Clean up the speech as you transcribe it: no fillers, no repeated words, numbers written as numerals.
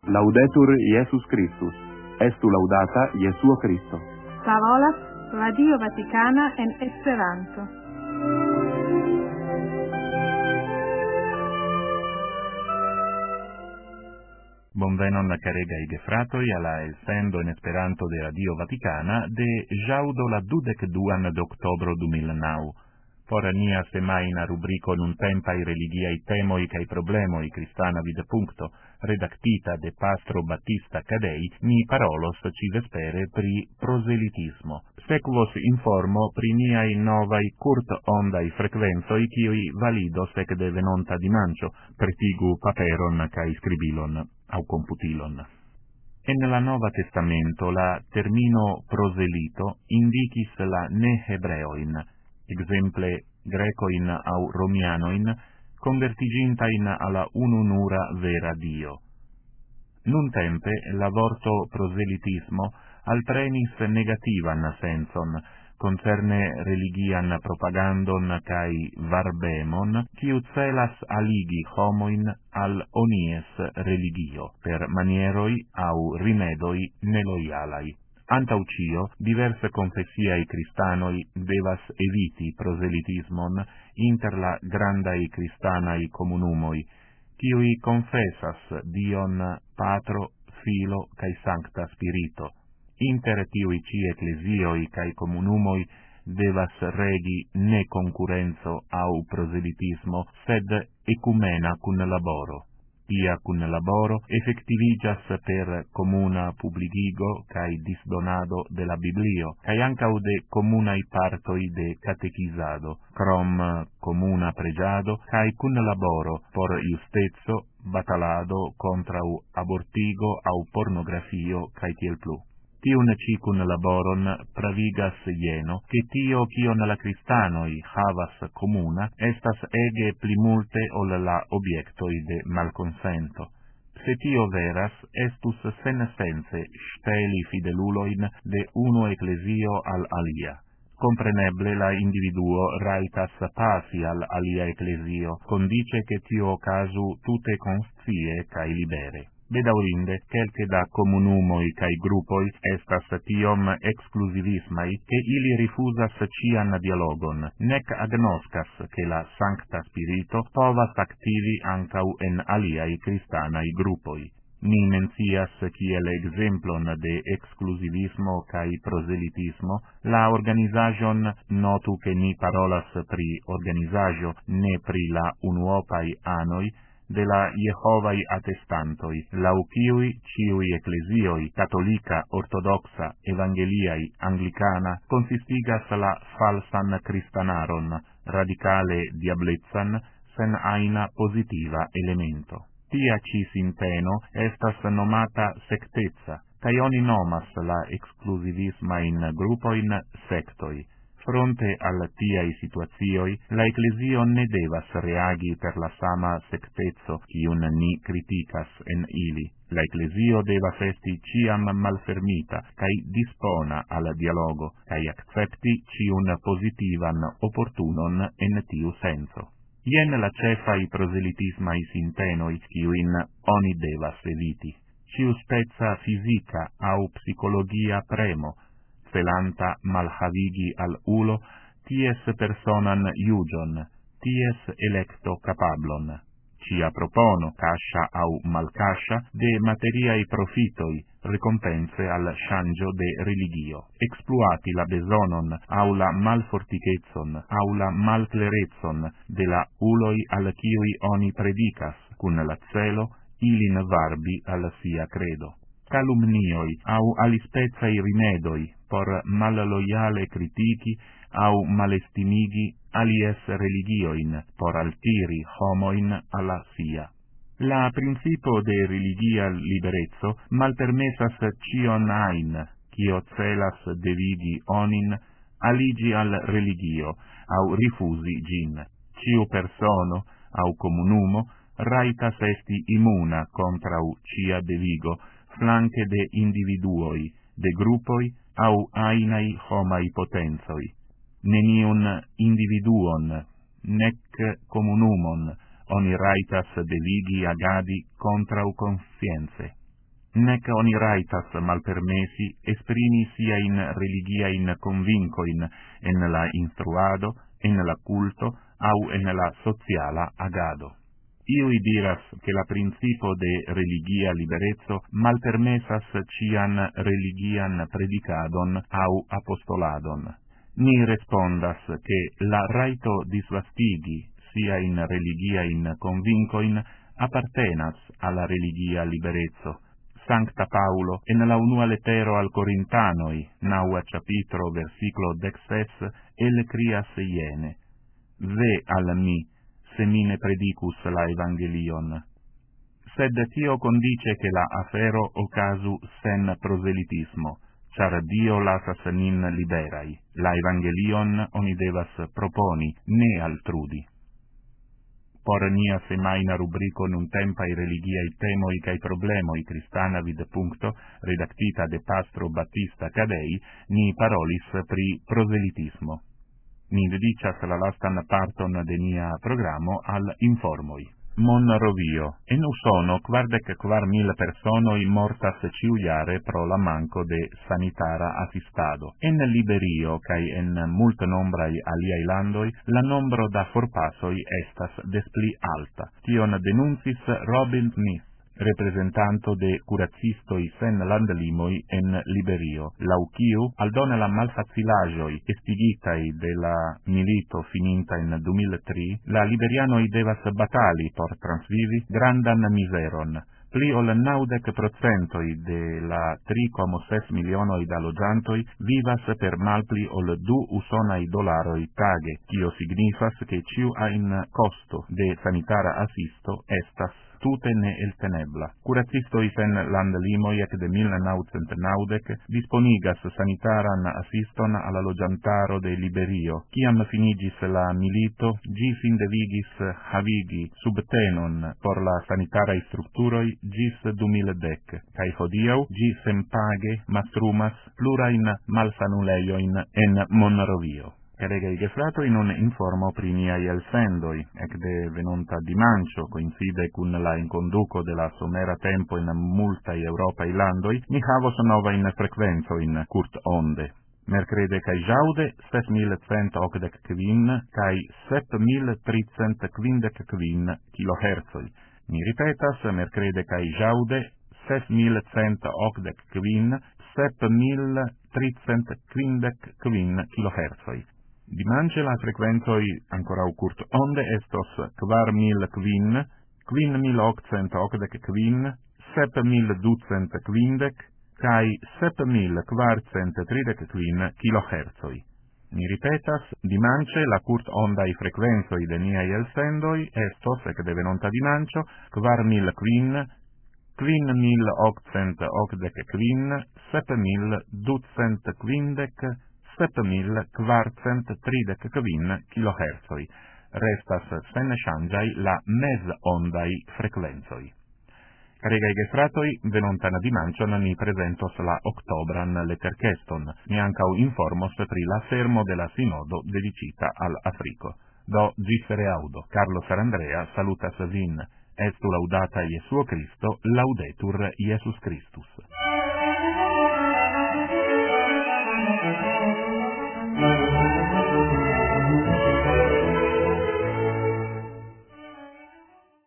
Laudetur Iesus Christus. Estu laudata Jesuo Christo. Parolas Radio Vaticana en Esperanto. Bonvenon caregaj gefratoj alla elsendo en Esperanto de Radio Vaticana de ĵaŭdo la 22 de oktobro 2009. Por nia semaina rubrico nuntempai religiai temoi cae problemoi cristana videpuncto, redactita de Pastro Battista Cadei, ni parolos ci vespere pri proselitismo. Sequos informo pri niai novai curt ondai frequenzoi cioi validos ec de venonta dimancio, pretigu paperon cae scribilon au computilon. En la Nova Testamento la termino proselito indicis la ne-hebreoin, exemple grecoin au romianoin, convertigintain alla ununura vera Dio. Nuntempe la vorto proselitismo alprenis negativan senson, concerne religian propagandon cae varbemon, quiu celas aligi homoin al onies religio, per manieroi au rimedoi neloialai. Antau cio, diverse confessiae Christanoi devas eviti proselitismon inter la grandai Christanai communumoi, quiui confessas Dion Patro, Filo, cae Sancta Spirito. Inter tiui ci ecclesioi cae communumoi devas regi ne concurrenzo au proselitismo, sed ecumena cun laboro. Ia cun laboro effectivigas per comuna publigigo cae disdonado de la Biblio, cae ancau de comunai partoi de catechizado, crom comuna pregiado, cae cun laboro por justezzo, batalado contra abortigo au pornografio cae tiel plu. Tiun cicun laboron pravigas jeno, che tio cion la Christanoi havas comuna, estas ege plimulte ol la obiectoi de malconsento. Se tio veras, estus senessense steli fideluloin de uno ecclesio al alia. Compreneble la individuo raitas pasi al alia ecclesio, condice che tio casu tute conscie cae libere. Bedaurinde, quelque da communumoi cae gruppoi estas tiom exclusivismai che ili rifusas cian dialogon, nec agnoscas che la Sancta Spirito povas activi ancau en aliai cristanai gruppoi. Ni mencias kiel exemplon de exclusivismo cae proselitismo la organizajon notu che ni parolas pri organizajo ne pri la unuopai anoi de la Jehovai attestantoi, lau quiui ciui ecclesioi, catolica, ortodoxa, evangeliai, anglicana, consistigas la falsan Christanaron, radicale diablezzan, sen aina positiva elemento. Tia ci sinteno estas nomata sectezza, cae oni nomas la exclusivismain gruppoin sectoi. Fronte al tiai situazioi, la Ecclesio ne devas reagi per la sama sectezzo cium ni criticas en ili. La Ecclesio devas esti ciam malfermita, cae dispona al dialogo, cae accepti cium positivan opportunon en tiu senso. Ien la cefai proselitismai sintenoi, ciuin oni devas eviti. Ciu spezza fisica au psicologia premo, celanta malhavigi al ulo, ties personan iugion, ties electo capablon. Cia propono, cascia au malcascia, de materiai profitoi, recompense al shangio de religio. Exploati la besonon, au la malfortichezon, au la malclerezzon, de la uloi al ciui oni predicas, cun la celo, ilin varbi al sia credo. Calumnioi, au alispezai rimedoi, por malloiale critici, au malestimigi alies religioin, por altiri homoin alla sia. La principio de religia liberezzo malpermessas cion ain, cio celas devigi onin, aligi al religio, au rifusi gin. Ciu persono, au comunumo, raitas esti immuna contra cia devigo, flanque de individuoi, de gruppoi, au ainae homai potenzoi. Neniun individuon, nec communumon, oni raitas devigi agadi contra conscienze. nec oni raitas malpermesi esprimi sia in religia in convincoin en la instruado, en la culto, au en la sociala agado. Iui diras che la principio de religia liberezzo malpermesas cian religian predicadon au apostoladon. Ni respondas che la raito disvastigi sia in religia in convincoin appartenas alla religia liberezzo. Sancta Paulo, en la unua lettero al Corintanoi, naua capitro versiclo 16, el crias iene: Ve al mi, se mine predicus la evangelion. Sed tio condice che la afero ocasu sen proselitismo, char Dio lasas nin liberai. La evangelion oni devas proponi, ne altrudi. Por nia semaina rubrico nun tempai religiai temoi cae problemoi cristana vid puncto, redactita de Pastro Battista Cadei, ni parolis pri proselitismo. Ni dedicas la lastan parton de nia programo al informoi. Monrovio. En Usono 44.000 personoi mortas ciujare pro la manco de sanitara assistado. En Liberio cae en multenombrai aliai landoi la nombro da forpasoi estas despli alta. Tion denuncis Robin Smith, representanto de curacistoi sen landlimoi en Liberio, lau quiu aldone la malfacilagioi estigitai de la milito fininta in 2003, la liberianoi devas batali por transvivi grandan miseron. Pli ol 90% de la 3,6 milionoi da logiantoi vivas per malpli ol 2 usonai dolaroi tage, kio signifas che ciu ein costo de sanitara assisto estas tute ne eltenebla. Curacistoi sen landlimoi ec de 1990 disponigas sanitaran assiston alla logiantaro de Liberio. Ciam finigis la milito, gis indevigis havigi subtenon por la sanitarai structuroi gis 2010, cae hodiau gis sempage mastrumas plurain malsanuleioin en Monrovio. Caregai gefratoi nun informo pri niai elsendoi, ec de venonta dimancio, coincide cun la inconduco de la somera tempo in multai Europai landoi, ni havos nova in frequenzo in curt onde. Mercrede cae jaude 6.185 cae 7.355 kHz. Mi ripetas, mercrede cae jaude 6.185 7.355 kHz. Dimanche la frequenzoi ancora curt onde estos 4.000 5.880 7.250 cae 7.430 kHz. Mi ripetas, dimanche la curt ondai frequenzoi de niai elsendoi estos, ec de venonta dimancio, 4.000 5.880 7.250 7.430 kHz. Restas sen changiai la mes ondai frequenzoi. Caregai gefratoi, venontana dimancion ni presentos la octobran lettercheston, ni ancau informos pri la fermo de la sinodo dedicita al Africo. Do gissere audo, Carlo Sarandrea salutas vin. Estu laudata Iesuo Christo, laudetur Iesus Christus.